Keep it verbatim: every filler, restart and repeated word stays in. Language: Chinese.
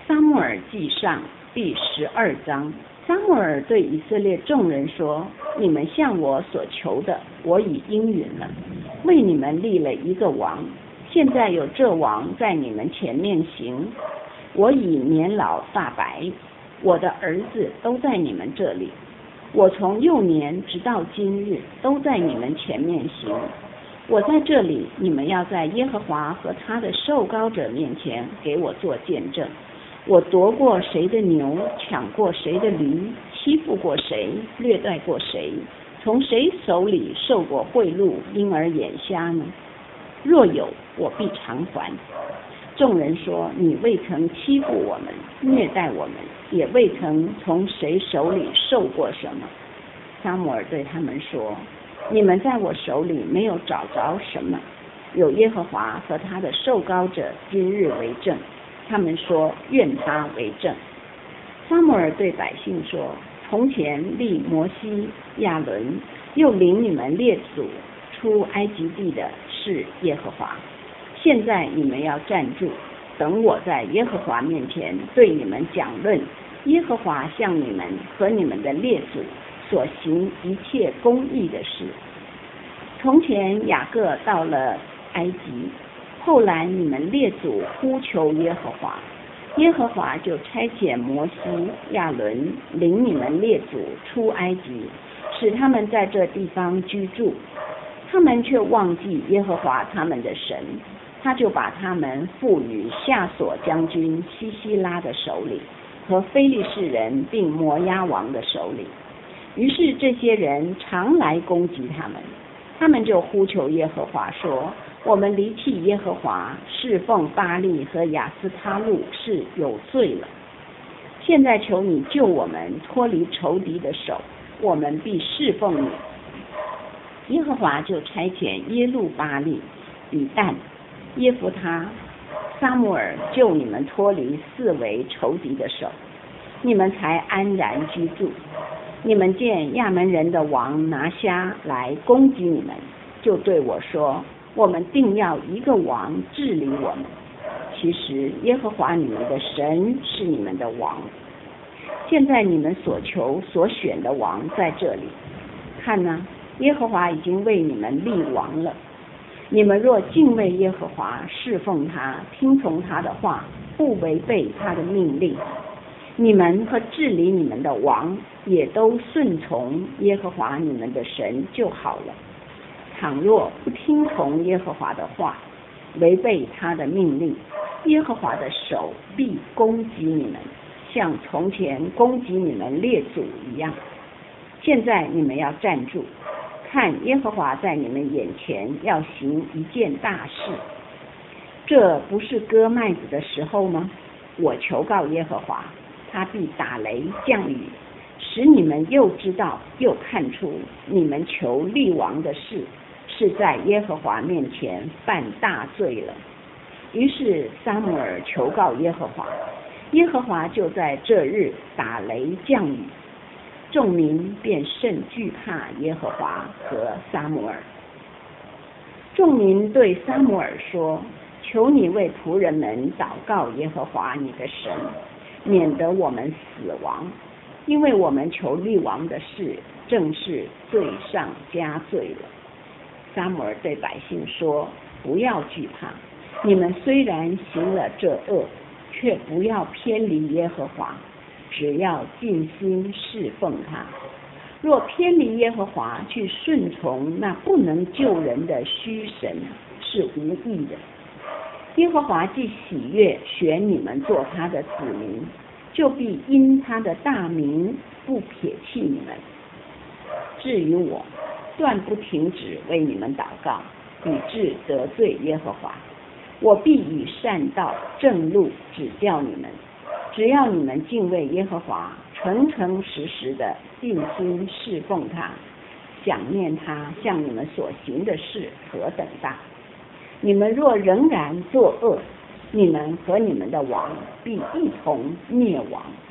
撒母耳记上第十二章。撒母耳对以色列众人说：你们向我所求的，我已应允了，为你们立了一个王。现在有这王在你们前面行，我已年老发白，我的儿子都在你们这里，我从幼年直到今日都在你们前面行。我在这里，你们要在耶和华和他的受膏者面前给我做见证。我夺过谁的牛，抢过谁的驴，欺负过谁，虐待过谁，从谁手里受过贿赂，因而眼瞎呢？若有，我必偿还。众人说：你未曾欺负我们，虐待我们，也未曾从谁手里受过什么。撒母耳对他们说：你们在我手里没有找着什么，有耶和华和他的受膏者今日为证。他们说：愿他为证。撒母耳对百姓说：从前立摩西、亚伦，又领你们列祖出埃及地的是耶和华。现在你们要站住，等我在耶和华面前对你们讲论耶和华向你们和你们的列祖所行一切公义的事。从前雅各到了埃及，后来你们列祖呼求耶和华，耶和华就差遣摩西、亚伦领你们列祖出埃及，使他们在这地方居住。他们却忘记耶和华他们的神，他就把他们付于夏所将军西西拉的手里，和非利士人并摩押王的手里。于是这些人常来攻击他们，他们就呼求耶和华说：我们离弃耶和华，侍奉巴力和亚斯他路是有罪了。现在求你救我们脱离仇敌的手，我们必侍奉你。耶和华就差遣耶路巴力、比但、耶弗他、撒母耳救你们脱离四围仇敌的手，你们才安然居住。你们见亚门人的王拿辖来攻击你们，就对我说：我们定要一个王治理我们。其实耶和华你们的神是你们的王。现在你们所求所选的王在这里，看哪，耶和华已经为你们立王了。你们若敬畏耶和华，侍奉他，听从他的话，不违背他的命令，你们和治理你们的王也都顺从耶和华你们的神就好了。倘若不听从耶和华的话，违背他的命令，耶和华的手必攻击你们，像从前攻击你们列祖一样。现在你们要站住，看耶和华在你们眼前要行一件大事。这不是割麦子的时候吗？我求告耶和华，他必打雷降雨，使你们又知道又看出你们求立王的事是在耶和华面前犯大罪了。于是撒母耳求告耶和华，耶和华就在这日打雷降雨，众民便甚惧怕耶和华和撒母耳。众民对撒母耳说：求你为仆人们祷告耶和华你的神，免得我们死亡，因为我们求立王的事正是罪上加罪了。撒母耳对百姓说：不要惧怕，你们虽然行了这恶，却不要偏离耶和华，只要尽心侍奉他。若偏离耶和华，去顺从那不能救人的虚神，是无益的。耶和华既喜悦选你们做他的子民，就必因他的大名不撇弃你们。至于我，断不停止为你们祷告，以致得罪耶和华。我必以善道正路指教你们，只要你们敬畏耶和华，诚诚实实的尽心侍奉他，想念他向你们所行的事何等大。你们若仍然作恶，你们和你们的王必一同灭亡。